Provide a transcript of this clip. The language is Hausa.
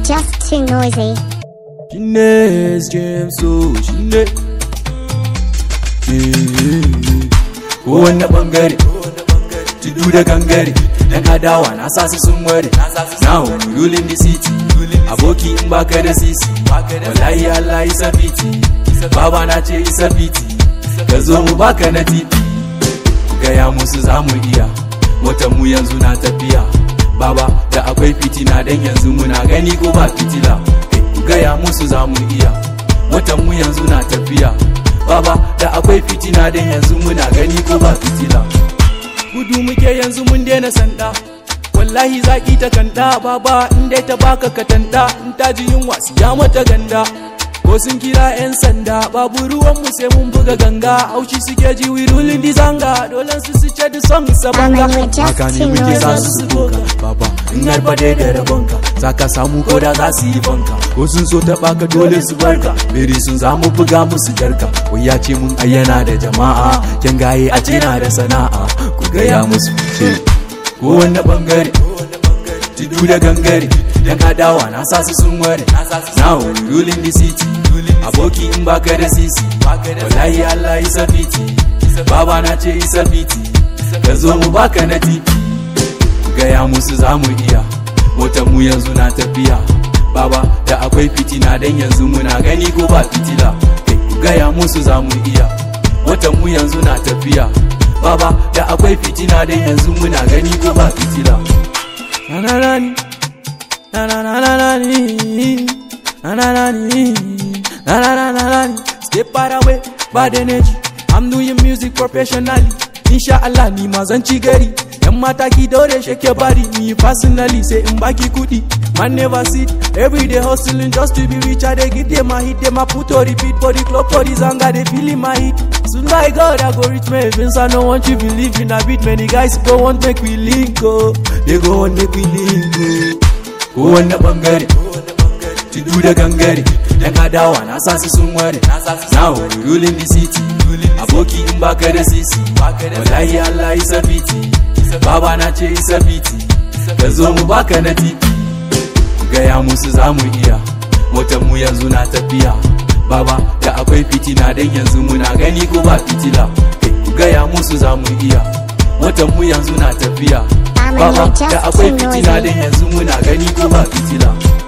you're just too noisy. Shine James so shine kowanne bangare tudu da gangare dan adawa na sasu sun ware now ruling the city aboki in baka da sisi wallahi Allah isa fiti baba na ce isa fiti ka zo mu baka na titi gaya musu zamu iya watan mu yanzu na tafiya baba da akwai fitina dan yanzu muna gani ko ba fitila gaya musu zamu iya watan mu yanzu na tafiya baba da akwai fitina dan yanzu muna gani ko ba fitila gudu muke yanzu mun daina sanda wallahi zaki ta kanta baba in dai ta baka katanda in ta ji yunwa siya mata ganda ko sun kira yan sanda babu ruwan mu sai mun buga ganga auci suke ji we ruling the zanga dole su ce the song sabanga haka ne muke za su koka baba in har ba dai da rabonka zaka samu ko da za su yi banka ko sun so ta baka dole su barka beri sun zamu buga musu jarka wai ya ce mun ayyana da jama'a kin gaye a ce na da sana'a ku gaya musu ce ko wanda bangare tudu da gangare dan adawa na sasu sun ware now ruling the city aboki in baka da sisi wallahi Allah isa fiti baba na ce isa fiti ka zo mu baka na titi gaya musu zamu iya watan mu yanzu na tafiya baba da akwai fitina dan yanzu muna gani ko ba fitila gaya musu zamu iya watan mu yanzu na tafiya baba da akwai fitina dan yanzu muna gani ko ba fitila nananani nananani nananani nananani stay far away bad energy I'm doing music professionally inshallah ni ma zan ci gari yan mata ki daure shake bari ni personally say in baki kudi man never sit every day hustling just to be rich I dey give them a hit them a put or repeat for the club for the zanga they feeling my hit soon by God I go reach my events I don't want you believe in a bit many guys go want make we link oh they go want make we link oh ko wanda bangare tudu da gangare dan adawa na sasu sun ware now ruling the city aboki in baka da sisi wallahi Allah isa fiti baba na ce isa fiti ka zo mu baka na titi gaya musu zamu iya watan mu yanzu na tafiya baba da akwai fitina dan yanzu muna gani ko ba fitila gaya musu zamu iya watan mu yanzu na tafiya baba da akwai fitina dan yanzu muna gani ko ba fitila